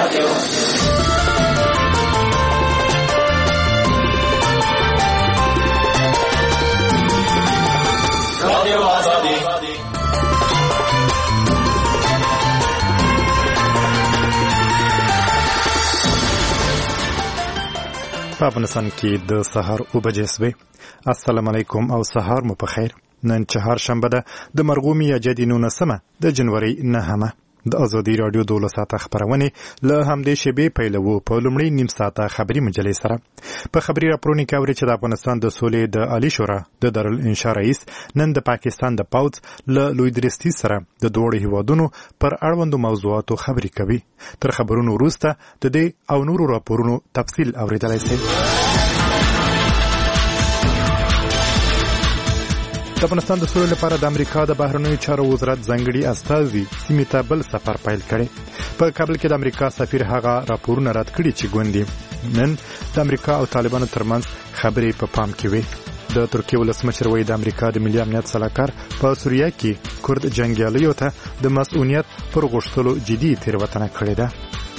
په افغانستان کې د سهار 9 بجې سوې. السلام علیکم او سهار مو په خیر. نن چهارشنبه ده د مرغومي یا جدي 19 د جنوري 9 د ازادي رادیو 12 ساعته خبرونه له همدې شیبې پیلوو. په لومړی نیم ساعته خبري مجلې سره په خبري راپورونه کې اوري چې د افغانستان د سولې د عالی شورا د دارالانشا رئیس نن د پاکستان د پاوځ له لوی درستي سره د دوه هیوادونو پر اړوندو موضوعاتو خبري کوي. تر خبرونو وروسته د دې او نورو راپورونو تفصیل اوریدلای شئ. د افغانستان د سولې لپاره د امریکا د بهرنیو چارو وزارت ځانګړي استازي سیمې ته بل سفر پیل کړي. په کابل کې د امریکا سفیر هغه راپورونه رد کړي چې ګوندي نن د امریکا او طالبانو ترمنځ خبرې په پام کې وي. د ترکیې ولسمشر وایي د امریکا د ملي امنیت سلاکار په سوریه کې کورد جنگیالیو ته د مسؤلیت پر غوښتلو جدي تېروتنه کړې ده.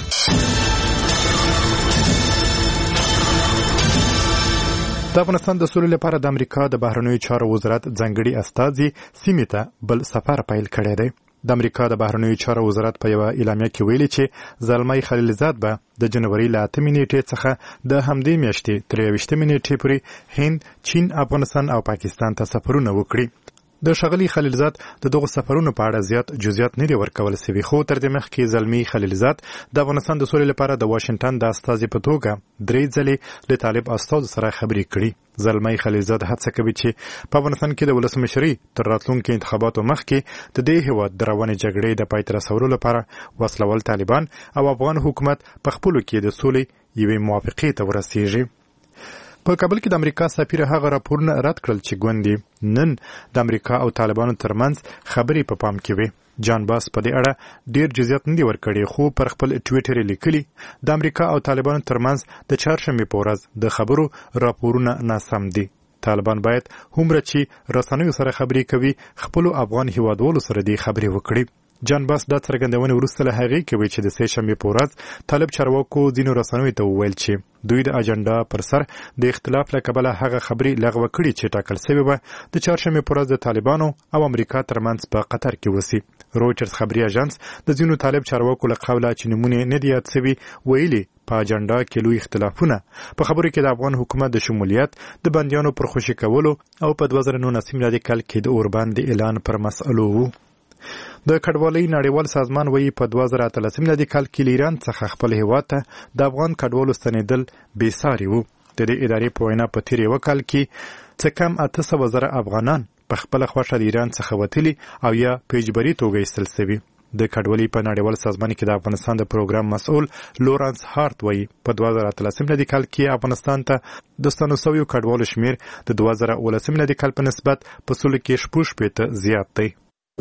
د افغانستان د سولې لپاره د امریکا د بهرنیو چارو وزارت ځانګړي استازي سیمې ته بل سفر پیل کړی دی. د امریکا د بهرنیو چارو وزارت په یوه اعلامیه کې ویلي چې زلمی خلیلزاد به د جنوري له 8 نیټې څخه د همدې میاشتې تر 23 نیټې پورې هند، چین، افغانستان او پاکستان ته سفرونه وکړي. د ښاغلي خلیلزاد د دغو سفرونو په اړه زیات جزئیات نه دي ورکول شوي، خو تر دې مخکې زلمی خلیلزاد د افغانستان د سولې لپاره د واشنګټن د استازي په توګه 3 ځلې له طالب استازو سره خبرې کړي. زلمی خلیلزاد هڅه کوي چې په افغانستان کې د ولسمشرۍ تر راتلونکو انتخاباتو مخکې د دې هېواد د روانې جګړې د پای ته رسولو لپاره وسلوال طالبان او افغان حکومت په خپلو کې د سولې یوې موافقې ته ورسیږي. په کابل کې د امریکا سفیر هغه راپورونه رد کړل چې ګوندي نن د امریکا او طالبانو ترمنځ خبرې په پام کې وي. جان باس په دې اړه ډیر جزئیات نه دي ورکړي، خو پر خپل ټویټر لیکلي د امریکا او طالبانو ترمنځ د چهارشنبې په ورځ د خبرو راپورونه ناسم دي. طالبان باید هومره چې رسنیو سره خبرې کوي خپل افغان هیوادوالو سره دې خبرې وکړي. جان باس دا څرګندونه وروسته له هغې کوي چې د سې شنبې په ورځ طالب چارواکو ځینو رسنیو ته وویل چې دوی د اجنډا پر سر د اختلاف له کبله هغه خبرې لغوه کړي چې ټاکل شوې وه د چهارشنبې په ورځ د طالبانو او امریکا ترمنځ په قطر کې وسي. رویټرز خبري اژانس د ځینو طالب چارواکو له قوله چې نمونه نه دي یاد شوي ویلي په اجنډا کې لوی اختلافونه په خبرو کې د افغان حکومت د شمولیت د بندیانو پر خوشي کولو او په 2019 میلادي کال کې د اوربان د اعلان پر مسئلو وو. د کډوالۍ نړیوال سازمان وایي په 2013 میلادي کال کې له ایران څخه خپل هیواد ته د افغان کډوالو ستنېدل بېساري وو. د دې ادارې په وینا په تېر یوه کال کې څه کم 800,000 افغانان په خپله خوښه د ایران څخه وتلي او یا په اجباري توګه ایستل شوي. د کډوالۍ په نړیوال سازمان کې د افغانستان د پروګرام مسؤل لورانس هارت وایي په 2013 میلادي کال کې افغانستان ته د ستنو شویو کډوالو شمېر د 2019 میلادي کال په نسبت په سلو کې 6% زیات دی. د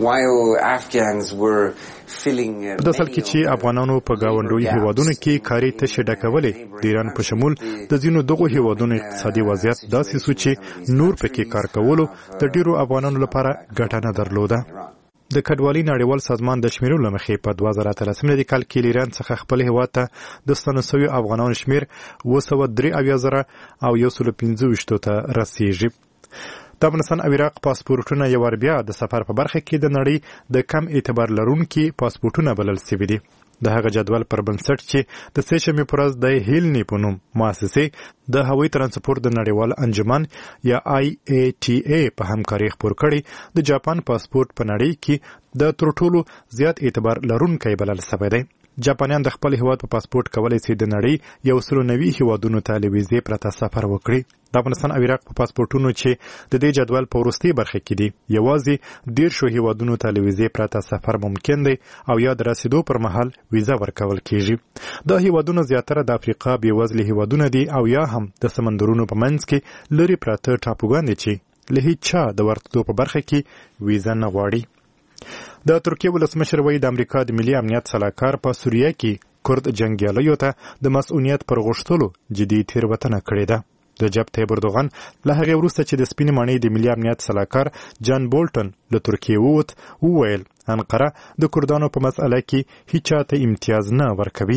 اصل کې چې افغانانو په گاونډوي هیوادونو کې کاري تشې ډکولې د ایران په شمول د ځینو دغو هیوادونو اقتصادي وضعیت داسې سو چې نور پکې کار کولو د ډیرو افغانانو لپاره ګټه نه درلوده. د کډوالۍ نړیوال سازمان د شمیرو له مخې په 2013 میلادي کال کې له ایران څخه خپل هیواد ته د ستنو شویو افغانانو شمیر 273,000 او 125 ته رسیږي. د افغانستان او عراق پاسپورټونه یو ور بیا د سفر په برخه کې د نړۍ د کم اعتبار لرونکي پاسپورټونه بلل شوي دي. د هغه جدول پر بنسټ چې د سې شنبې په ورځ د هیلني په نوم مؤسسې د هوایي ترانسپورت د نړیوال انجمن یا IATA په همکاري خپور کړي د جاپان پاسپورټ په نړۍ کې د تر ټولو زیات اعتبار لرونکی بلل شوی دی. جاپانیان د خپل هیواد په پاسپورټ کولی شي د نړۍ 190 هیوادونو ته له ویزې پرته سفر وکړي. د افغانستان او عراق په پاسپورټونو چې د دې جدول په وروستۍ برخه کې دي یوازې 10 هیوادونو ته له ویزې پرته سفر ممکن دی او یا د رسیدو پر مهال ویزه ورکول کیږي. دا هیوادونه زیاتره د افریقا بېوزلي هیوادونه دي او یا هم د سمندرونو په منځ کې لرې پراته ټاپوګان دي چې له هیڅ چا د ورتلو په برخه کې ویزه نه غواړي. د ترکیې ولسمشر وایي د امریکا د ملي امنیت سلاکار په سوریه کې کورد جنگیالیو ته د مسؤلیت پر غوښتلو جدي تېروتنه کړې ده. رجب طیب اردوغان له هغې وروسته چې د سپینې ماڼۍ د ملي امنیت سلاکار جان بولټن له ترکیې ووت وویل انقره د کردانو په مسئله کې هیچا ته امتیاز نه ورکوي.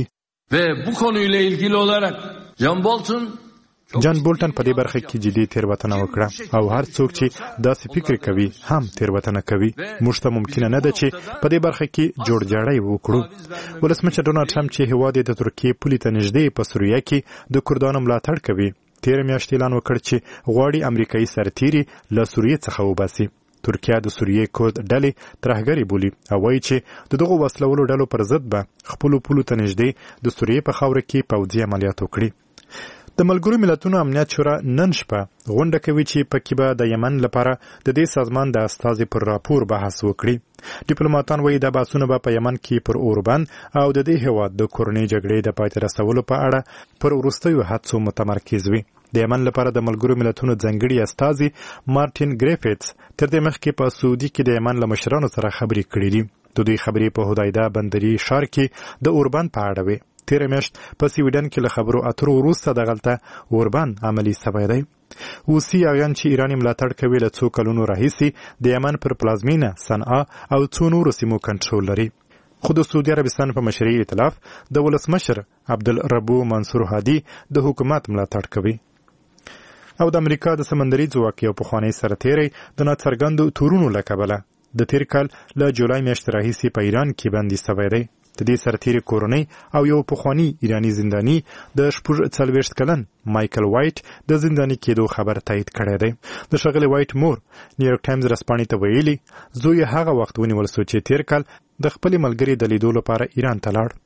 Ve bu konuyla ilgili olarak John Bolton جان بولټن په دې برخه کې جدي تیروتنه وکړه او هر څوک چې داسې فکر کوي هم تیروتنه کوي. موږ ته ممکن نه ده چې په دې برخه کې جوړجاړی وکړو. ولسمشر ډونالډ ټرمپ چې هیواد یې د ترکیې پولې ته نږدې په سوریه کې د کردانو ملاتړ کوي، تیر میاشت اعلان وکړ چې غواړي امریکایي سرتیري له سوریې څخه وباسي. ترکیه د سوریې کورد ډلې ترهګري بولي او وایي چې د دغو وسلولو ډلو پر ضد به خپلو پولو ته نږدې د سوریې په خاوره کې پوځي عملیات وکړي. د ملګرو ملتونو امنیت شورا نن شپه غونډه کوي چې پکې به د یمن لپاره د دې سازمان د استازي پر راپور بحث وکړي. ډیپلوماټان وایي دا بحثونه به په یمن کې پر اوربند او د دې هیواد د کورنۍ جګړې د پای ته رسولو په اړه پر وروستیو هڅو متمرکز وي. د یمن لپاره د ملګرو ملتونو ځانګړي استازي مارټین ګریفټس تر دې مخکې په سعودي کې د یمن له مشرانو سره خبرې کړې دي. د دوی خبرې په هدایده بندري ښار کې د اوربند په اړه وي. تیر میاشت په سویډن کې له خبرو اترو وروسته دغلته اوربند عملي سوی دی. اوسي اغیان چې ایران ملاتړ کوي له څو کلونو راهیسې د یمن پر پلازمینه صنعا او څو نورو سیمو کنټرول لري. خو د سعودي عربستان په مشرۍ ائتلاف د ولسمشر عبدالربو منصور هادي د حکومت ملاتړ کوي. او د امریکا د سمندري ځواک یو پخوانی سرتیری د ناڅرګندو تورونو له کبله د تیر کال له جولای میاشتې راهیسې په ایران کې بندي سوی دی. د دې سرتیري کورنۍ او یو پخوانی ایرانی زنداني د 40 کلن مایکل وایټ د زنداني کېدو خبر تایید کړی دی. د ښاغلي وایټ مور نیویارک ټایمز رسپانې ته ویلي زوی هغه وخت ونیول شو چې تیر کال د خپلې ملګري د لیدو لپاره ایران ته لاړ.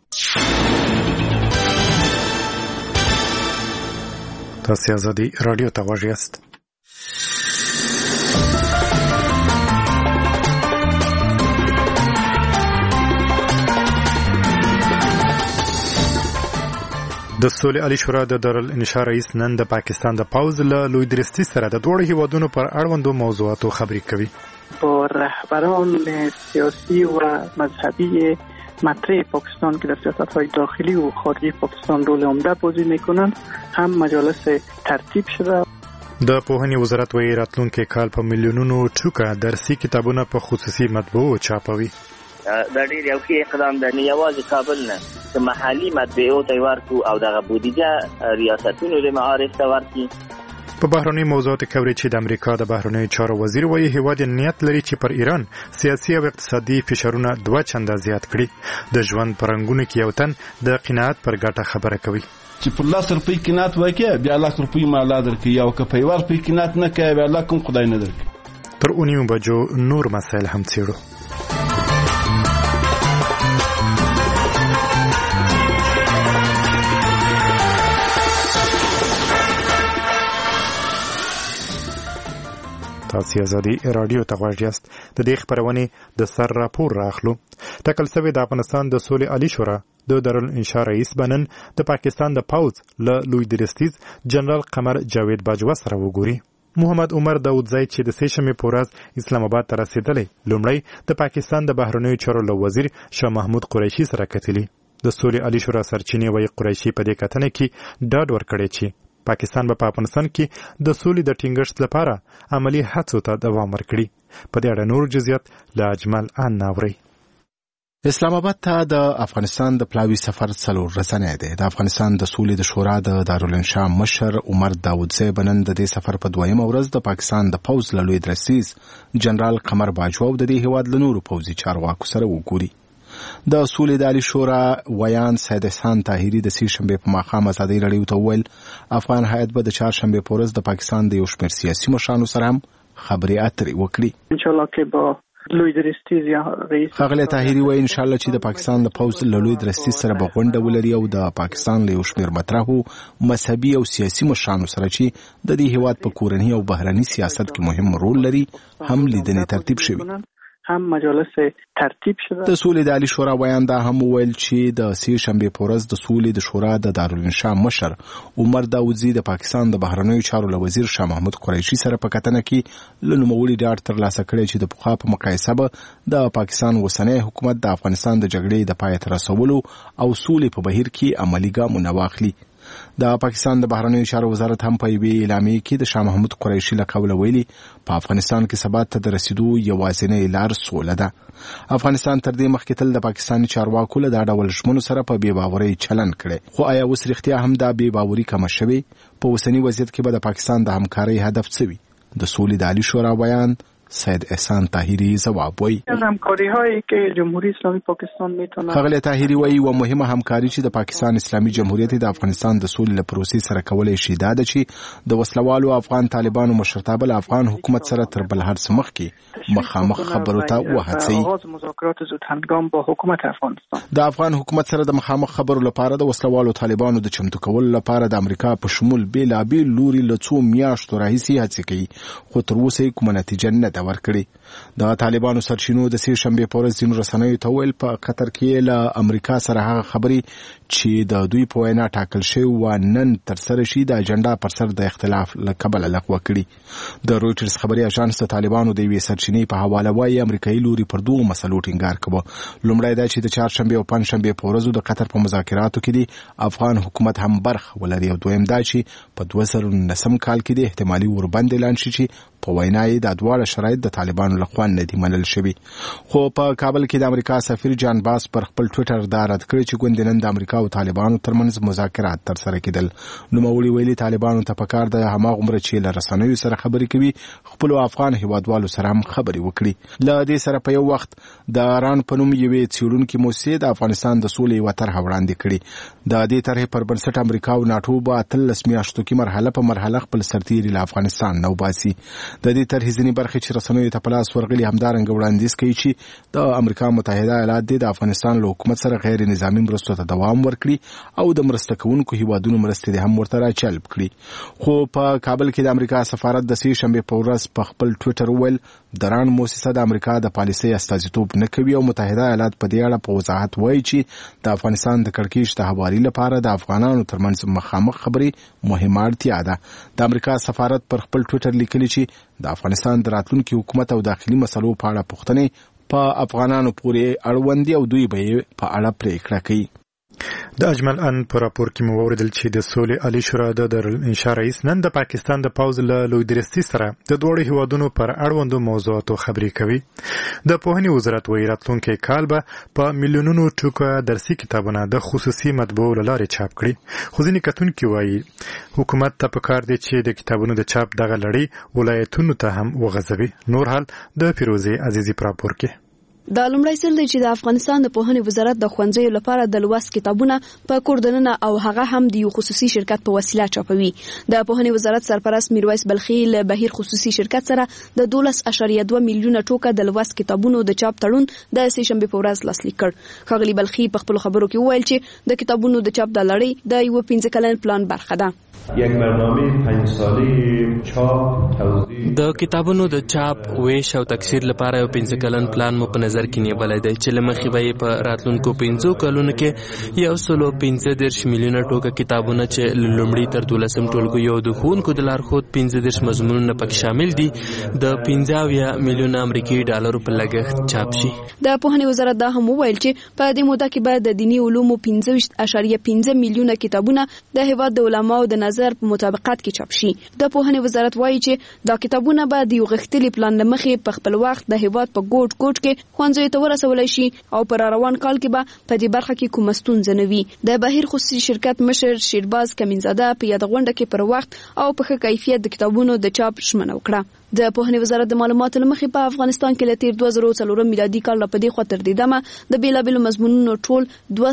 تاسو ازادي رادیو ته غوږ یاست. د سولې عالی شورا د دارالانشا رئیس نن د پاکستان د پوځ له لوی درستی سره د دوه هیوادونو پر اړوندو موضوعاتو خبرې کوي. با رهبران سیاسی و مذهبی مطرح پاکستان که در سیاست‌های داخلی و خارجی پاکستان رول عمده بازی می‌کنند هم مجالس ترتیب شده. د پوهنې وزارت وایي راتلونکي کال په میلیونونو ټوکه درسي کتابونه په خصوصي مطبعو چاپوي. دا ډېر یو ښه اقدام دی، نه یوازې کابل نه چې محلي مطبعو ته ورکړو او دغه بودیجه ریاستونو د معارف ته ورکړي. په بهرنۍ موضوعاتو کې اوري چې د امریکا د بهرنیو چارو وزیر وایي هیواد نیت لري چې پر ایران سیاسي او اقتصادي فشارونه 2 چنده زیات کړي. د ژوند په رنګونو کې یو تن د قناعت پر ګټه خبره کوي چې په 10 روپۍ قناعت وکړي بیا 1 روپۍ مالا درکړي او که په 1 روپۍ قناعت نه کوي بیا الله کوم خدای نه درکړي. تر 9 بجو نور مسایل هم څېړو. تاسو ازادي رادیو ته غوږ یاست. د دې خبرونې د سر راپور راخلو. ټاکل شوی د افغانستان د سولې عالی شورا د دارالانشا رئیس بنن د پاکستان د پوځ له لوی درستیز جنرال قمر جاوید باجوا سره وګوري. محمد عمر داودزی چې د سېشمې په ورځ اسلام آباد ته رسیدلی لومړی د پاکستان د بهرنیو چارو له وزیر شاه محمود قریشي سره کتلی. د سولې عالی شورا سرچینې وایي قریشي په دې کتنه کې ډاډ ورکړی چې پاکستان په افغانستان کې د سولې د ټینګښت لپاره عملی هڅو ته دوام ورکړي. په دې اړه نور جزئیات له اجمل ان ناوري. اسلام آباد ته د افغانستان د پلاوی سفر 4 ورځې دی. د افغانستان د سولې د شورا د دارالانشا مشر عمر داودزی بنن د دې سفر په 2مه ورځ د پاکستان د پوځ له لوی درستیز جنرال قمر باجوا د دې هیواد له نورو پوځي چارواکو سره وګوري. د سولې د عالی شورا ویان سید احسان طاهری د سېشنبې په ماښام ازادي رادیو ته وویل افغان هیئت به د چهارشنبې په ورځ د پاکستان د یو شمېر سیاسي مشرانو سره هم خبرې اترې وکړي. انشاءالله که با لوی درستیز یا رئیس ښاغلی طاهري وایي انشاءالله چې د پاکستان د پوځ له لوی درستیز سره به غونډه ولري او د پاکستان له یو شمېر مطرحو مذهبي او سیاسي مشرانو سره چې د دې هیواد په کورني او بهرني سیاست کې مهم رول لري هم لیدنې ترتیب شوي. هم مجالس ترتیب شده. د سولې د عالی شورا ویان دا هم وویل چې د سېشنبې په ورځ د سولې د شورا د دارالانشا مشر عمر داودزی د پاکستان د بهرنیو چارو له وزیر شاه محمود قریشي سره په کتنه کې له نوموړي ډاډ ترلاسه کړی چې د پخوا په مقایسه به د پاکستان اوسنی حکومت د افغانستان د جګړې د پای ته رسولو او سولې په بهیر کې عملي ګامونه واخلي. د پاکستان د بهرنیو چارو وزارت هم په یوې اعلامیې کې د شاه محمود قریشي له قوله ویلي په افغانستان کې ثبات ته د رسیدو یوازینۍ لار سوله ده. افغانستان تر دې مخکې تل د پاکستاني چارواکو له دا ډول ژمنو سره په بې باورۍ چلند کړی، خو آیا اوس رښتیا هم دا بې باوري کمه شوې؟ په اوسني وضعیت کې به د پاکستان د همکارۍ هدف څه وي؟ د سولې د عالی شورا بیان سید احسان طاهری جواب وایي. همکاری‌هایی که جمهوری اسلامی پاکستان میتونه ښاغلی طاهری وایي و مهمه همکاري چې د پاکستان اسلامي جمهوریت د افغانستان د سولې له پروسې سره کولای شي دا ده چې د وسلوالو افغان طالبانو مشرتابه له افغان حکومت سره تر بل هر څه مخکې مخامخ خبرو ته وهڅوي. آغاز مذاکرات زودهنگام با حکومت افغانستان د افغان حکومت سره د مخامخ خبرو لپاره د وسلوالو طالبانو د چمتو کولو لپاره د امریکا په شمول بیلابیل لوري له څو میاشتو راهیسې هڅې کوي، خو تر اوسه کومه نتیجه نه ده ورکړې. د طالبانو سرچینو د سې شنبې په ورځ ځینو رسنیو ته ویل په قطر کې له امریکا سره هغه خبرې چې د دوی په وینا ټاکل شوی و نن ترسره شي د اجنډا پر سر د اختلاف له کبله لغوه کړي. د رویټرز خبري اژانس د طالبانو د یوې سرچینې په حواله وایي امریکایي لوري پر دوه مسلو ټینګار کوي. لومړی دا چې د چهارشنبې او پنجشنبې په ورځو د قطر په مذاکراتو کې دی افغان حکومت هم برخه ولري، او دویم دا چې په 2019 کال کې د احتمالي اوربند اعلان شي چې په وینا یې د دواړه شرایط د طالبانو لخوا نه دي منل شوي. خو په کابل کې د امریکا سفیر جان باس پر خپل ټویټر دا رد کړی چې ګوندې نن د امریکا او طالبانو ترمنځ مذاکرات ترسره کېدل. نوموړي ویلي طالبانو ته پکار د هماغومره چې له رسنیو سره خبرې کوي خپلو افغان هیوادوالو سره هم خبرې وکړي. له دې سره په یو وخت د ران په نوم یوې څېړونکې موسسې د افغانستان د سولې یوه طرحه وړاندې کړې. د دې طرحې پر بنسټ امریکا او ناټو به 13 میاشتو کې مرحله په مرحله خپل سرتیري له افغانستان نه وباسي. د دې طرحې ځینې برخې چې رسنیو ته په لاس ورغلي همدارنګه وړاندیز کوي چې د امریکا متحده ایالات د افغانستان له حکومت سره غیر نظامي مرستو ته دوام ورکړي او د مرسته کوونکو هیوادونو مرستې هم ورته راجلب کړي. خو په کابل کې د امریکا سفارت د سې شنبې په ورځ په خپل ټویټر ویل د ران موسسه د امریکا د پالیسۍ استازیتوب نه کوي او متحده ایالات په دې اړه په وضاحت وایي چې د افغانستان د کړکېچ د هواري لپاره د افغانانو ترمنځ مخامخ خبرې مهمه اړتیا ده. د امریکا سفارت پر خپل ټویټر لیکلي چې د افغانستان د راتلونکي حکومت او داخلي مسلو په اړه پوښتنې په افغانانو پورې اړوند دي او دوی به یې په اړه پریکړه کوي. د اجمل ان پر راپور کې مو اوریدل چې د سولې عالی شورا د دارالانشا رئیس نن د پاکستان د پوځ له لویدرستي سره د دوړو هیوادونو پر اړوندو موضوعاتو خبرې کوي. د پوهنې وزارت وایي راتلونکي کال به په میلیونونو ټوکه درسي کتابونه د خصوصي مطبعو له لارې چاپ کړي، خو ځینې کتونکي وایي حکومت ته پکار دی چې د کتابونو د چاپ دغه لړۍ ولایتونو ته هم وغځوي. نور حال د فیروزې عزیزي پر راپور کې. دا لومړی ځل دی چې د افغانستان د پوهنې وزارت د ښوونځیو لپاره د لوست کتابونه په کور دننه او هغه هم د یو خصوصي شرکت په وسیله چاپوي. د پوهنې وزارت سرپرست میرویس بلخي له بهیر خصوصي شرکت سره د 12.2 میلیونه ټوکه د لوست کتابونو د چاپ تړون د سې شنبې په ورځ لاسلیک کړ. ښاغلي بلخي په خپل خبرو کې وویل چې د کتابونو د چاپ د لړۍ د یو 15 کلن پلان برخه ده. یک برنامه 5 ساله چاپ توزیع د کتابونو د چاپ ویش او تکثیر لپاره یو 15 کلن پلان مو په نظر کې نیولای دی چې لمخې به په راتلونکو 15 کلونو کې 115 میلیونه ټوکه کتابونه چې لومړی تر 12 ټولګي یو د ښوونکو د لارښود 15 مضمونونه پکې شامل دي د 15 میلیونه امریکایي ډالرو په لګښت چاپ شي. د پوهنې وزارت دا هم وویل چې په دې موده کې به د دیني علومو 15.5 میلیونه کتابونه د هیواد د علماو د نظر په مطابقت کې چاپ شي. د پوهنې وزارت وایي چې دا کتابونه به د یو غښتلي پلان لمخې په خپل وخت د هیواد په ګوټ ګوټ کې ښوونځیو ته ورسولی شي او پر روان کال کې به په دې برخه کې کومه ستونزه نه وي. د بهیر خصوصي شرکت مشر شیرباز کمینزاده په یاد غونډه کې پر وخت او په ښه کیفیت د کتابونو د چاپ ژمنه وکړه. د پوهنې وزارت د معلوماتو لمخې په افغانستان کې له تیر 2004 میلادي کال په دې خوا تر دې دمه د بیلابیلو مضمونونو ټول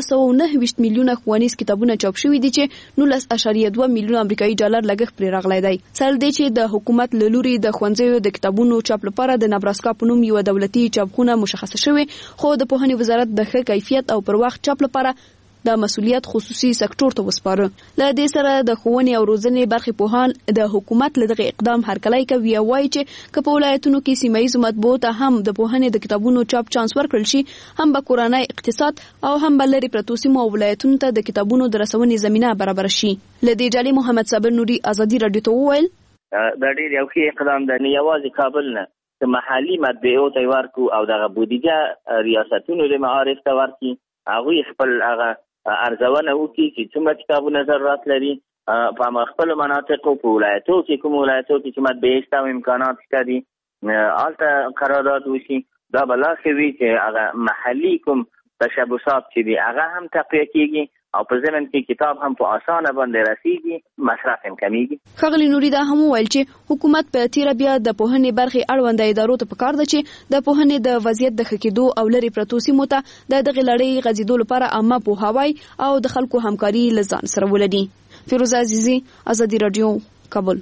229 میلیونه ښوونیز کتابونه چاپ شوي دي چې 19.2 میلیونه امریکایي ډالر لګښت پرې راغلی دی. سره دی چې د حکومت له لوري د ښوونځیو د کتابونو چاپ لپاره د نبراسکا په نوم یو دولتي چاپخونه مشخصه شوې، خو د پوهنې وزارت د ښه کیفیت او پر وخت چاپ لپاره د مسؤلیت خصوصي سکتور ته وسپاره. له دې سره د ښوونې او روزنې برخې پوهان د حکومت له دغه اقدام هرکلی کوي او وایي چې که په ولایتونو کې سیمه ییزو مطبوعو ته هم د پوهنې د کتابونو چاپ چانس ورکړل شي، هم به کورنۍ اقتصاد او هم به لرې پرتو سیمو او ولایتونو ته د کتابونو د رسونې زمینه برابر شي. له دې جالي محمد صابر نوري ازادي رادیو ته وویل دا ډېر یو ښه اقدام دی، نه یوازې کابل نه چې محلي مطبعو ته ورکړو او دغه بودیجه ریاستونو د معارف ته ورکړي، هغوی خپل هغه ارزونه وکړي چې څومره کتابونه ضرورت لري په خپل مناطقو په ولایتو کې کوم ولایتو کې چې مطبعې شته او امکانات شته دي هلته قرارداد وشي. دا به لا ښه وي چې هغه محلي کوم تشبثات چې دي هغه هم تقویه کېږي او په ضمن کې کتاب هم په اسانه باندې رسیږي، مصرف هم کمیږي. ښاغلي نوري دا هم وویل چې حکومت په تیره بیا د پوهنې برخې اړونده ادارو ته پکار ده چې د پوهنې د وضعیت د ښه کېدو او لرې پرتو سیمو ته د دغې لړۍ غځېدو لپاره عامه پوهاوی او د خلکو همکاري له ځان سره ولري. فیروزه عزیزي، ازادي راډیو، کابل.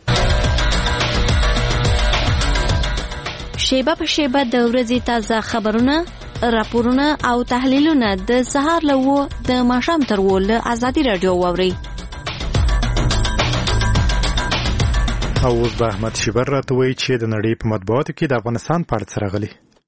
شیبه په شیبه د ورځې تازه خبرونه، راپورونه او تحلیلونه د سهار له 9 د ماښام تر 10 له ازادي راډیو واورئ. او اوس به احمد شیبر راته وایي چې د نړۍ په مطبوعاتو کې د افغانستان په اړه څه راغلي.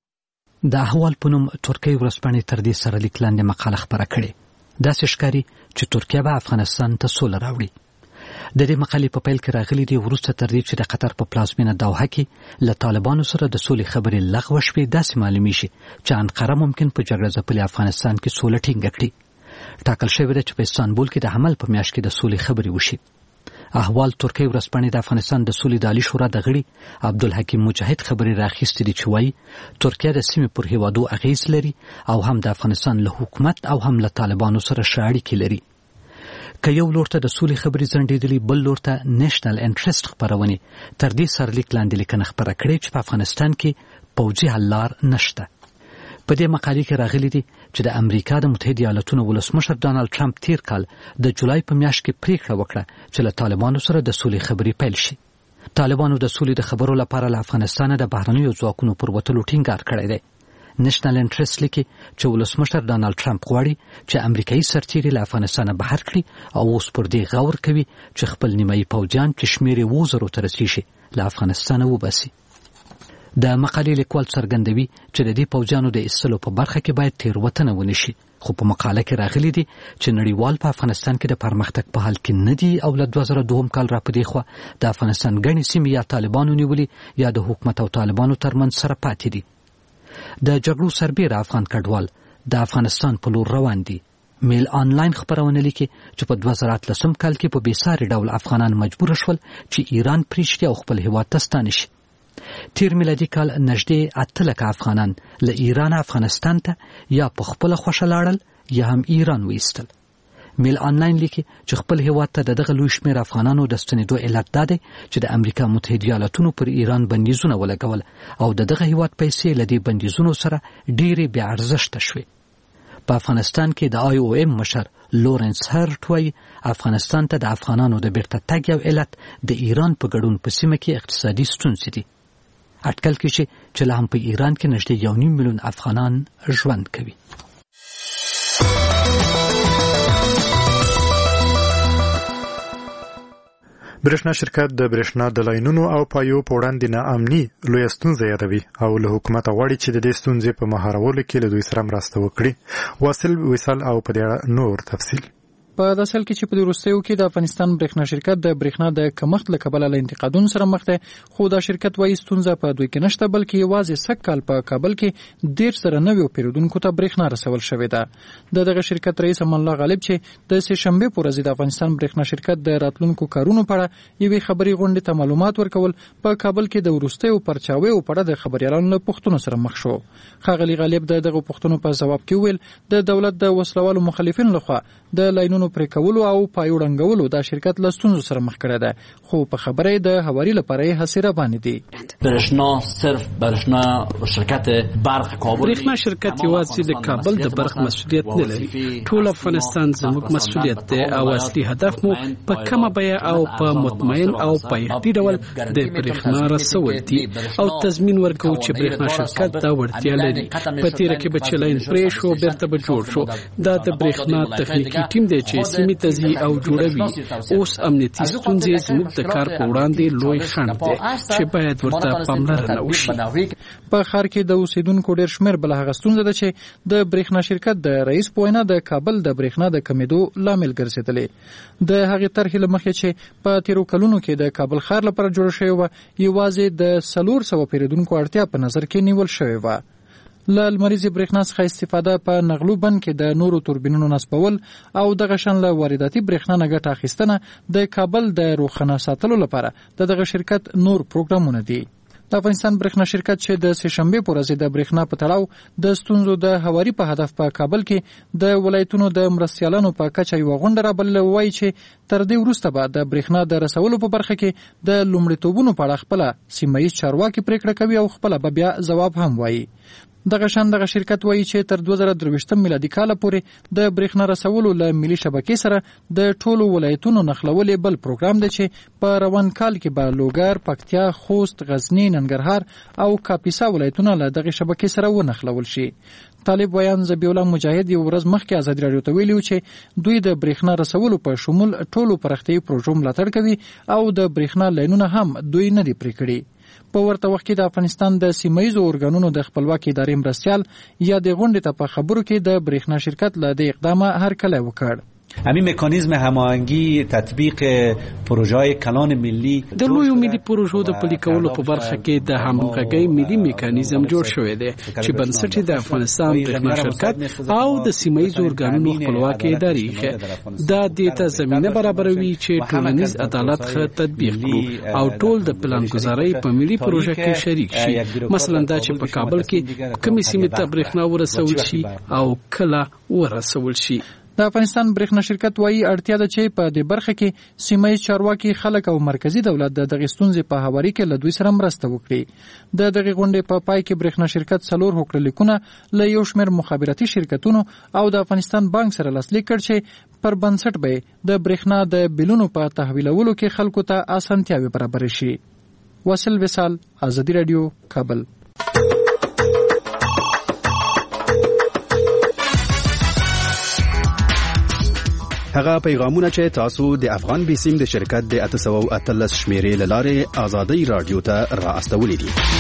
د احوال په نوم ترکیې ورځپاڼې تر دې سره لیک لاندې مقاله خپره کړې. داسې ښکاري چې ترکیه به افغانستان ته سوله راوړي. د دې مقالې په پیل کې راغلي دي وروسته تر دې چې د قطر په پلازمینه دوحه کې له طالبانو سره د سولې خبرې لغوه شوې، داسې معلومیږي چې انقره ممکن په جګړه ځپلي افغانستان کې سوله ټینګه کړي. ټاکل شوې ده چې په استانبول کې د حمل په میاشت کې د سولې خبرې وشي. احوال ترکیې ورځپاڼې د افغانستان د سولې د عالي شورا د غړي عبدالحکیم مجاهد خبرې راخیستې دي چې وایي ترکیه د سیمې پر هیوادو اغیز لري او هم د افغانستان له حکومت او هم له طالبانو سره ښه اړیکې لري. که یو لور ته د سولې خبرې ځنډېدلې، بل لور ته نیشنل انټرست خپرونې تر دې سرلیک لاندې لیکنه خپره کړې چې په افغانستان کې پوځي حل لار نشته. په دې مقالې کې راغلي دي چې د امریکا د متحده ایالاتونو ولسمشر ډانلډ ټرمپ تیر کال د جولای په میاشت کې پریکړه وکړه چې له طالبانو سره د سولې خبرې پیل شي. طالبانو د سولې د خبرو لپاره له افغانستانه د بهرنیو ځواکونو پر وتلو ټینګار کړی دی. نیشنل انټرست لیکي چې ولسمشر ډانلډ ټرمپ غواړي چې امریکایي سرتیري له افغانستانه بهر کړي او اوس پر دې غور کوي چې خپل نیمایي پوځیان چې شمېر یې 2000 ته رسیږي له افغانستانه وباسي. د مقالې لیکوال څرګندوي چې د دې پوځیانو د ایستلو په برخه کې باید تېروتنه ونه شي، خو په مقاله کې راغلي دي چې نړیوال په افغانستان کې د پرمختګ په حال کې نه دي او له 2002 کال را پدې خوا د افغانستان ګڼې سیمې یا طالبانو نیولي یا د حکومت او طالبانو ترمنځ سره پاتې دي. د جګړو سربیره افغان کډوال د افغانستان په لور روان دي. میل آنلاین خبرونه لیکي چې په 2013 کال کې په بیساري ډول افغانان مجبور شول چې ایران پریږدي او خپل هیواد ته ستانه شي. تیر میلادي کال نږدې 8 لکه افغانان له ایران افغانستان ته یا په خپل خوښه لاړل یا هم ایران وایستل. میل آنلاین لیکي چې خپل هیواد ته دغه لوی شمېر افغانانو د ستنېدو علت دا دی چې د امریکا متحده ایالاتونو پر ایران بندیزونه ولګول او دغه هیواد پیسې له دې بندیزونو سره ډېرې بې ارزښته شوې. په افغانستان کې د IOM مشر لورنس هرټ وایي افغانستان ته د افغانانو د بیرته تګ یو علت د ایران په ګډون په سیمه کې اقتصادي ستونزې دي. اټکل کېږي چې لا هم په ایران کې نږدې 1.5 میلیون افغانان ژوند کوي. برېښنا شرکت د برېښنا د لاینونو او پایو په وړاندې ناامني لویه ستونزه یادوي او له حکومت غواړي چې د دې ستونزې په مهارولو کې له دوی سره مرسته وکړي. واصل وصال او په دې نور تفصیل. په داسې حال کې چې په وروستیو کې د افغانستان برېښنا شرکت د برېښنا د کمښت له کبله له انتقادونو سره مخ دی، خو دا شرکت وایي ستونزه په دوی کې نشته بلکې یوازې سږ کال په کابل کې 1.5 نویو پیرودونکو ته برېښنا رسول شوې ده. دغه شرکت رئیس امان الله غالب چې د سه شنبه په ورځ د افغانستان برېښنا شرکت د راتلونکو کارونو په اړه یوې خبري غونډې ته معلومات ورکول، په کابل کې د وروستیو پرچاویو په اړه د خبريالانو له پوښتنو سره مخ شو. ښاغلي غالب دغه پوښتنو په جواب کې ویل د دولت د وسلوالو مخالفینو لخوا د لاینونو پرې کولو او پایو ړنګولو دا شرکت له ستونزو سره مخ کړی دی، خو په خبره د هواري لپاره یې هڅې روانې دي. برېښنا صرف برېښنا شرکت برق کابل، برېښنا شرکت یوازې د کابل د برق مسؤلیت نه لري، ټول افغانستان زموږ مسؤلیت دی او اصلي هدف مو په کمه بیه او په مطمئن او پایښتي ډول د برېښنا رسول دي او تضمین ورکوو چې برېښنا شرکت دا وړتیا لري. په تیره کې به چې لاین پرې شو بیرته به جوړ شو. دا د برېښنا تخنیکي ټیم دی چې سیمې ته ځي او جوړوي. اوس امنیتي ستونزې زموږ د کار په وړاندې لوی خنډ دی چې باید ورته پاملرنه وشي. په ښار کې د اوسیدونکو ډېر شمېر بل هغه ستونزه ده چې د برېښنا شرکت د رئیس په وینا د کابل د برېښنا د کمیدو لامل ګرځېدلې. د هغې طرحې له مخې چې په تیرو کلونو کې د کابل ښار لپاره جوړه شوې وه، یوازې د 400 پیرودونکو اړتیا په نظر کې نیول شوې وه. له لمریزې برېښنا څخه استفاده په نغلو بند کې د نورو توربینونو نصبول او دغه شان له وارداتي برېښنا نه ګټه اخیستنه د کابل د روښانه ساتلو لپاره دغه شرکت نور پروګرامونه دي. د افغانستان برېښنا شرکت چې د سهشنبې په ورځ د برېښنا په تړاو د ستونزو د هواري په هدف په کابل کې د ولایتونو د مرستیالانو په کچه یوه غونډه رابللې وایي چې تر دې وروسته به د برېښنا د رسولو په برخه کې د لومړیتوبونو په اړه خپله سیمه ییز چارواکي پریکړه کوي او خپله به بیا ځواب هم وایي. دغه شرکت وایي چې تر 2023 میلادي کال پورې د برېښنا رسولو له ملي شبکې سره د ټولو ولایتونو نښلولې بل پروګرام دی چې په روان کال کې به لوګر، پکتیا، خوست، غزنی، ننګرهار او کاپیسا ولایتونه له دغه شبکې سره ونښلول شي. طالب ویان ذبیح الله مجاهد یو ورځ مخکې ازادي راډیو ته ویلي چې دوی د برېښنا رسولو په شمول ټولو پراختیایي پروژو ملاتړ کوي او د برېښنا لاینونه هم دوی نه دي پرې کړي. په ورته وخت کې د افغانستان د سیمه ییزو ارګانونو د خپلواکۍ ادارې مرستیال یا د غونډې ته په خبرو کې د برېښنا شرکت له دې اقدامه هرکلی وکړ. همین مکانیزم هماهنگی تطبیق پروژه‌های کلان ملی د لویو ملي پروژو د پلي کولو په برخه کې د همغږۍ ملي میکانیزم جوړ شوی دی چې بنسټ د افغانستان برېښنا شرکت او د سیمه ییزو ارګانونو خپلواکۍ ادارې دا د ته زمينه برابروي چې ټولنیز عدالت ښه تطبیق کړي او ټول د پلانګذارۍ په ملي پروژه کې شریک شي. مثلا دا چې په کابل کې کومې سیمې ته برېښنا ورسول شي او کله ورسول شي. د افغانستان برېښنا شرکت وایي اړتیا ده چې په دې برخه کې سیمه ییز چارواکي خلک او مرکزی دولت د دغې ستونزې په هواري کې له دوی سره مرسته وکړي. د دغې غونډې په پای کې برېښنا شرکت 4 هوکړلیکونه له یو شمېر مخابراتي شرکتونو او د افغانستان بانک سره لاسلیک کړ چې پر بنسټ به د برېښنا د بیلونو په تحویلولو کې خلکو ته اسانتیاوې برابرې شي. واصل وصال، ازادي راډیو، کابل. هغه پیغامونه چې تاسو د افغان بیسیم د شرکت د 813 شمیرې لاره آزادی رادیو ته را استولې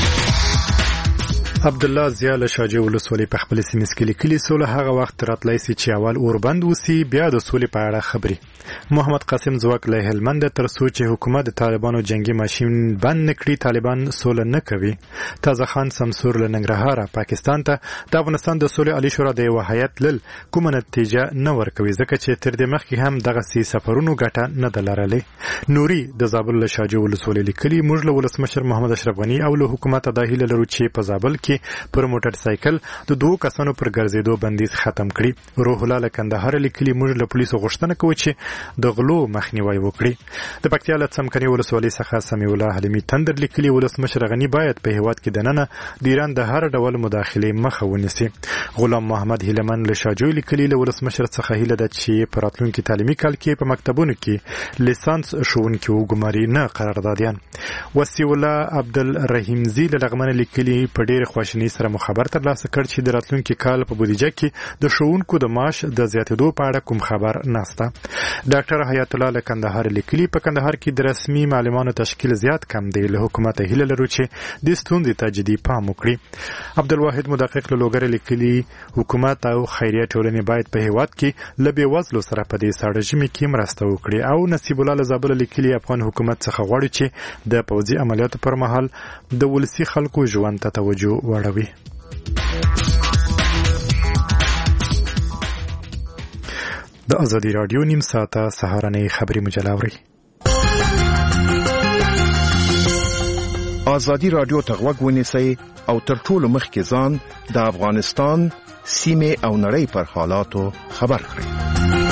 دي. عبد الله زیاله شاجي ولسوالۍ په خپل سیمه کې لیکلي سوله هغه وخت راتلای سي چې اول اوربند وسی بیا د سولې په اړه خبري. محمد قاسم زواک له هلمند تر څو چې حکومت د طالبانو جنگي ماشين بند نکړي طالبان سوله نه کوي. تازه خان سمسور له ننګرهار پاکستان ته د افغانستان د سولې عالی شورا د وحیات لل کومه نتیجه نه ورکوي ځکه چې تر دې مخکې هم دغه سي سفرونو ګټه نه دلارلې. نوري د زابل له شاجي ولسوالۍ لیکلي موږ له ولسمشر محمد اشرف غنی او له حکومت د هیله لرو چې په زابل کې پر موټر سایکل د 2 کسانو پر ګرځېدو بندیز ختم کړي. روح الله کندهار لیکلي موږ له پولیسو غوښتنه کوو چې د غلو مخنیوي وکړي. د پکتیا له څمکني ولسوالۍ څخه سمیع الله حلیمي تندر لیکلي ولسمشر غنی باید په هیواد کې دننه د ایران د هر ډول مداخله مخه ونیسي. غلام محمد هیلمن له شاجوی لیکلي له ولسمشر څخه هیله ده چې په راتلونکي تعلیمي کال کې په مکتبونو کې لیسانس ښوونکي وګماري نه قراردادیان. وسی الله عبدالرحیم زی له لغمن لیکلي په ډېر خواشینی سره خبر ترلاسه کړ چې د راتلونکي کال په بودیجه کې د ښوونکو د معاش د زیاتېدو په اړه کوم خبر نشته. ډاکټر حیات الله له کندهار لیکلي په کندهار کې د رسمي معلمانو تشکیل زیات کم دی. له حکومت هیله لرو چې د ستونزې ته جدي پام وکړي. عبدالواحد مدقق له لوګر لیکلي حکومت او خیریه ټولنې باید په هیواد کې له بېوزلو سره په دې ساړه ژمي کې مرسته وکړي. او نصیب الله له زابل لیکلي افغان حکومت څخه غواړي چې د پوځي عملیاتو پر مهال د ولسي خلکو ژوند ته توجه وړوي. د ازادي رادیو نیم ساعته سهارنۍ خبري مجله اوري. ازادي رادیو ته غوږ ونیسئ او تر ټولو مخکې ځان د افغانستان سیمې او نړۍ پر حالاتو خبر کړئ.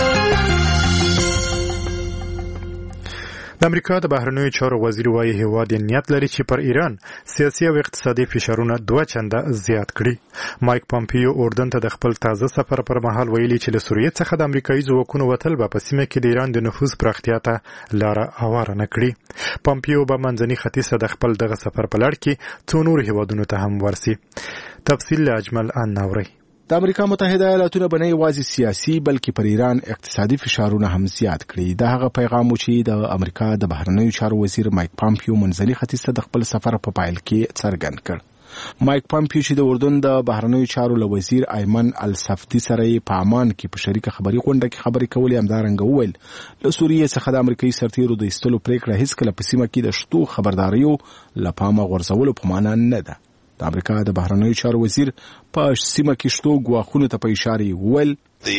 د امریکا د بهرنیو چارو وزیر وايي هیواد نیت لري چې پر ایران سیاسي او اقتصادي فشارونه 2 چنده زیات کړي. مایک پامپیو اردن ته د خپل تازه سفر پر مهال ویلي چې له سوریې څخه د امریکایي ځواکونو وتل به په سیمه کې د ایران د نفوذ پراختیا ته لاره هواره نه کړي. پامپیو به منځني ختیځ ته د خپل دغه سفر په لړ کې څو نور هیوادونو ته هم ورسي. تفصیل له اجمل ان نوري. د امریکا متحده ایالاتونو باندې یوازې سیاسي بلکې پر ایران اقتصادي فشارونه هم زیات کړي. دا هغه پیغام چې د امریکا د بهرنیو چارو وزیر مایک پامپیو منځني ختیځ ته د خپل سفر په پایل کې څرګند کړ. مایک پامپیو چې د اردن د بهرنیو چارو له وزیر ایمن الصفدي سره په عمان کې په شریکه خبري غونډه کې خبرې کولې. همدارنګه وویل له سوریې څخه د امریکایي سرتیرو د ایستلو پریکړه هیڅکله په سیمه کې د شتو خبرداریو له پامه غورځولو په معنا نه ده. د د امریکا د بهرنیو چارو وزیر په سیمه کې شتو ګواښونو ته په اشاره وویل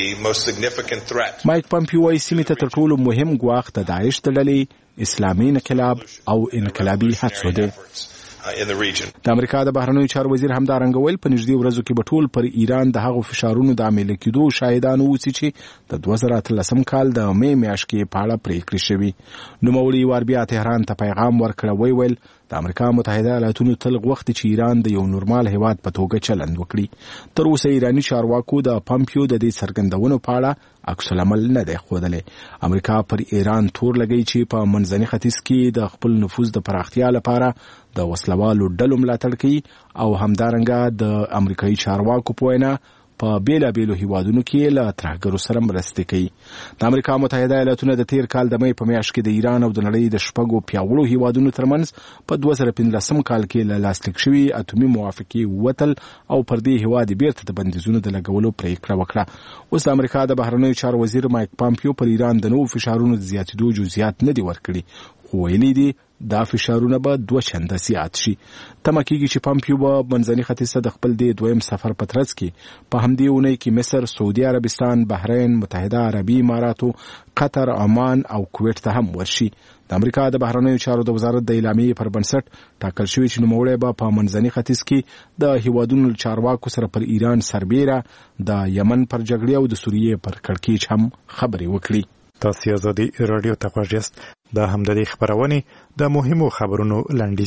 مایک پامپیو وايي سیمې ته تر ټولو مهم ګواښ د داعش د ډلې اسلامي انقلاب او انقلابي هڅو دی. د امریکا د بهرنیو چارو وزیر همدارنګه ویل په نږدې ورځو کې به ټول پر ایران د هغو فشارونو د عملي کېدو شاهدان اوسي چې د 2013 کال د مې میاشتې کې په اړه پریکړې شوي. نوموړي وار بیا تهران ته پیغام ورکړی ویل د امریکا متحده ایالاتونو تل غوښتي چې ایران د یو نورمال هیواد په توګه چلند وکړي. تر اوسه ایراني چارواکو د پامپیو د دې څرګندونو په اړه عکس العمل نه دی ښودلی. امریکا پر ایران تور لګوي چې په منځني ختیځ کې د خپل نفوذ د پراختیا لپاره د وسلوالو ډلو ملاتړ کوي او همدارنګه د امریکایي چارواکو په وینا په بیلابیلو هیوادونو کې له ترهګرو سره مرستې کوي. د امریکا متحده ایالاتونه د تیر کال د مې په میاشت کې د ایران او د نړۍ د شپږو پیاوړو هیوادونو ترمنځ په 2015 کال کې له لاسلیک شوي اټومي موافقې وتل او پر دې هیواد بیرته د بندیزونو د لګولو پریکړه وکړه. اوس د امریکا د بهرنیو چارو وزیر مایک پامپیو پر ایران د نوو فشارونو د زیاتېدو جزئیات نه دي ورکړي، خو ویلي دي دا فشارونه به 2 چنده زیات شي. تمه کېږي چې پامپیو به منځني ختیځ ته د خپل د دویم سفر په ترڅ کې په همدې اونۍ کې مصر، سعودي عربستان، بحرین، متحده عربي اماراتو، قطر، عمان او کویت ته هم ورشي. د امریکا د بهرنیو چارو د وزارت د اعلامیې پر بنسټ ټاکل شوی چې نوموړی به په منځني ختیځ کې د هیوادونو چارواکو سره پر ایران سربیره د یمن پر جګړې او د سوریې پر کړکېچ هم خبرې وکړي. تاسو آزادي رادیو ته غوږ یاست. دا هم د دې خبرونې د مهمو خبرونو لنډیز.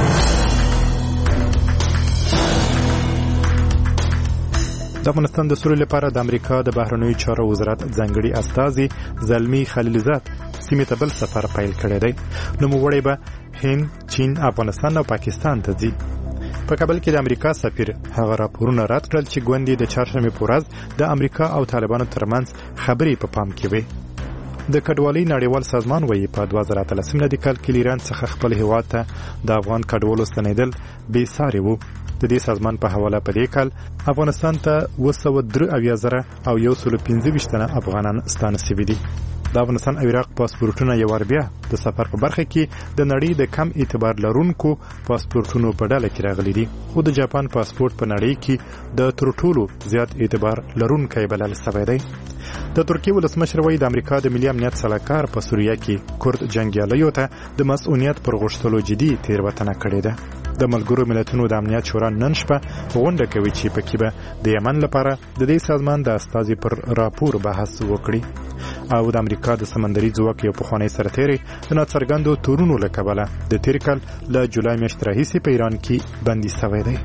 د افغانستان د سولې لپاره د امریکا د بهرنیو چارو وزارت ځانګړي استازي زلمی خلیلزاد سیمې ته بل سفر پیل کړی دی. نوموړی به هند، چین، افغانستان او پاکستان ته ځي. په کابل کې د امریکا سفیر هغه راپورونه رد کړل چې ګوندې د چهارشنبې په ورځ د امریکا او طالبانو ترمنځ خبرې په پام کې وي. د کډوالۍ نړیوال سازمان وایي په 2013 کال کې ایران څخه خپل هیواد ته د افغان کډوالو ستنېدل بې ساري وو. د دې سازمان په حواله په دې کال افغانستان ته 273,000 او 125 تنه افغانان ستانه شوي دي. د افغانستان او عراق پاسپورتونه یو ور بیا د سفر په برخه کې د نړۍ د کم اعتبار لرونکو پاسپورتونو په ډله کې راغلي دي. خو د جاپان پاسپورت په نړۍ کې د تر ټولو زیات اعتبار لرونکی بلل شوی دی. د ترکیې ولسمشر وایي د امریکا د ملي امنیت سلاکار په سوریه کې کورد جنګیالیو ته د مسؤلیت پر غوښتلو جدي تېروتنه کړې ده. د ملګرو ملتونو د امنیت شورا نن شپه غونډه کوي چې پکې به د یمن لپاره د دې سازمان د استازي پر راپور بحث وکړي او د امریکا د سمندري ځواک یو پخوانی سرتیری د ناڅرګندو تورونو له کبله د تیر کال له جولای میاشتې راهیسې په ایران کې بندي شوی دی.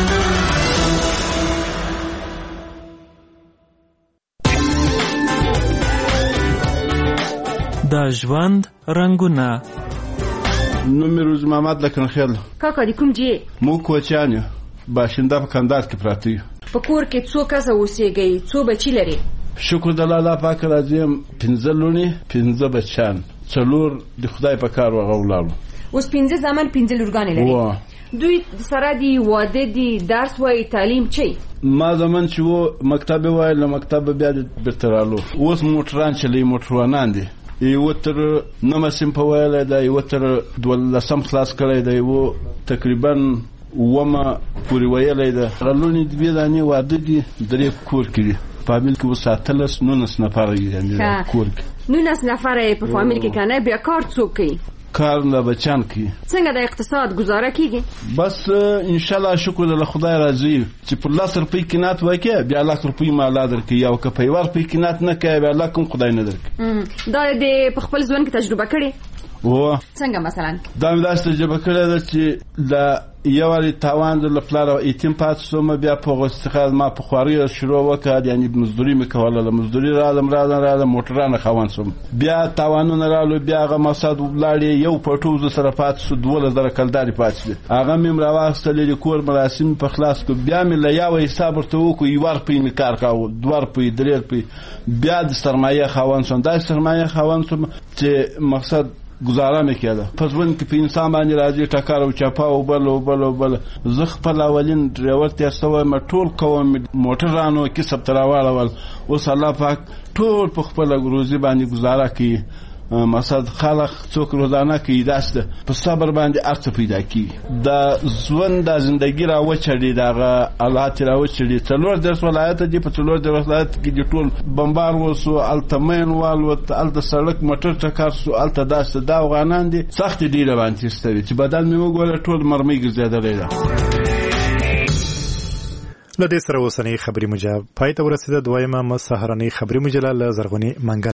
د ژوند رنگونه. نوم روز محمد لکنخیل. کاکا دی کوم جی؟ مو کوچانیو باشنده په کندهار کې پراته یو. په کور کې څو کسه اوسېږئ؟ څو بچي لري؟ شکر د الله پاک راځم 15 لونی 15 بچان 4 د خدای په کار وغوړل. اوس 15 زمان 15 لورګانې لري. دوی سره دی واده دی درس وای تعلیم چي؟ ما زمان چې و مکتب وای له مکتب بیا برترالو. اوس موټران چلی موټروانان دي. یو تر نمسم په ویل دا یو تر 12 خلاص کړی دی و تقریبا ومه پوری ویل دی. غلونی د بيدانی واده دي درې کور کړي. فامیل کې وساتلس 19 نفر یې کور کې. 19 نفر په فامیل کې کنه بیا کار څوک کوي؟ کار نه بچان کی. څنګه د اقتصاد گزاره کیږي؟ بس ان شاء الله شکر له خدای راضي چې په لاس روپۍ کینات وکي بیا لاس روپۍ مال درکې یو که په ور پې کینات نه کوي بیا الله کوم خدای نه درکې. دا د خپل ځوان کې تجربه کړې؟ و څنګه مثلا؟ دا مې داسې تجربه کړې ده چې د یو لري تاوان د لپاره ایتیم پات سوم بیا په غوستخه ما په خواري شروع وکړ یعنی مزدوري مکوله له مزدوري راځم موټرانه خوان سوم بیا تاوانونه رالو بیا هغه مقصد ولاړې یو پټوز سره پات سو 2000 کلداري پات هغه مې راوستل د کور مراسم په خلاص کو بیا مې له یو حساب ورته وکړ یو ور په کار کاوه دوار په درې په بیا د سرمایه خوان سوم دا سرمایه خوان سوم چې مقصد گزاره میکرده پس ون که په انسان باندې راځي ټکر او چپا او بل زه خپل اولین ډرایور ته سوه ما ټول کوم موټرانو کې سب تراواله اوس الله پاک ټول په خپل روزي باندې گزاره کوي مقصد خلق څوک روزانه کوي داسته په صبر باندې ارڅ پیدا کی د ژوند د ژوندۍ راوچړي دغه حالات راوچړي څلور درس ولایت دي په څلور درس ولایت کې د ټول بمبار وسو التمن والو الته سړک موټر ټکر سو الته داسته دا افغانان دي سخت دي باندې ستوي چې بدل مې وګوره ټول مرمۍ ګرځېدلې ده. لدې سره اوسنۍ خبري مجله پای ته ورسېده. دویمه سهارنۍ خبري مجله له زرغونې منګل